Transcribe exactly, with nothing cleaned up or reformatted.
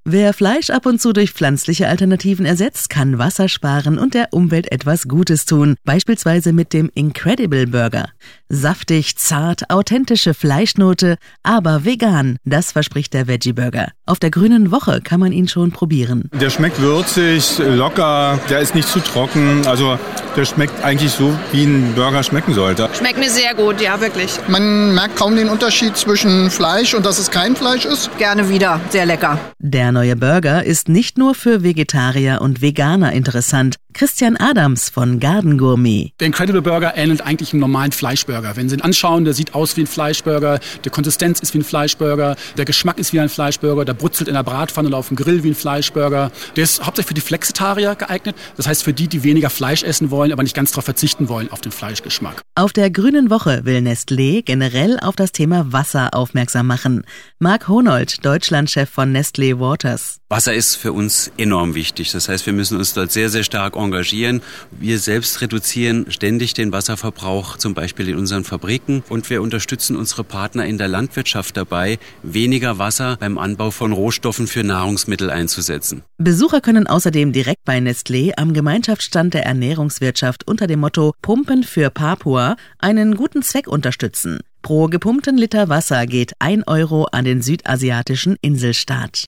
Wer Fleisch ab und zu durch pflanzliche Alternativen ersetzt, kann Wasser sparen und der Umwelt etwas Gutes tun. Beispielsweise mit dem Incredible Burger. Saftig, zart, authentische Fleischnote, aber vegan. Das verspricht der Veggie Burger. Auf der Grünen Woche kann man ihn schon probieren. Der schmeckt würzig, locker, der ist nicht zu trocken. Also der schmeckt eigentlich so, wie ein Burger schmecken sollte. Schmeckt mir sehr gut, ja wirklich. Man merkt kaum den Unterschied zwischen Fleisch und dass es kein Fleisch ist. Gerne wieder, sehr lecker. Der neue Burger ist nicht nur für Vegetarier und Veganer interessant. Christian Adams von Garden Gourmet. Der Incredible Burger ähnelt eigentlich einem normalen Fleischburger. Wenn Sie ihn anschauen, der sieht aus wie ein Fleischburger, die Konsistenz ist wie ein Fleischburger, der Geschmack ist wie ein Fleischburger, der brutzelt in der Bratpfanne oder auf dem Grill wie ein Fleischburger. Der ist hauptsächlich für die Flexitarier geeignet, das heißt für die, die weniger Fleisch essen wollen, aber nicht ganz darauf verzichten wollen, auf den Fleischgeschmack. Auf der Grünen Woche will Nestlé generell auf das Thema Wasser aufmerksam machen. Marc Honold, Deutschlandchef von Nestlé Waters. Wasser ist für uns enorm wichtig. Das heißt, wir müssen uns dort sehr, sehr stark engagieren. Wir selbst reduzieren ständig den Wasserverbrauch, zum Beispiel in unseren Fabriken. Und wir unterstützen unsere Partner in der Landwirtschaft dabei, weniger Wasser beim Anbau von Rohstoffen für Nahrungsmittel einzusetzen. Besucher können außerdem direkt bei Nestlé am Gemeinschaftsstand der Ernährungswirtschaft unter dem Motto Pumpen für Papua einen guten Zweck unterstützen. Pro gepumpten Liter Wasser geht ein Euro an den südasiatischen Inselstaat.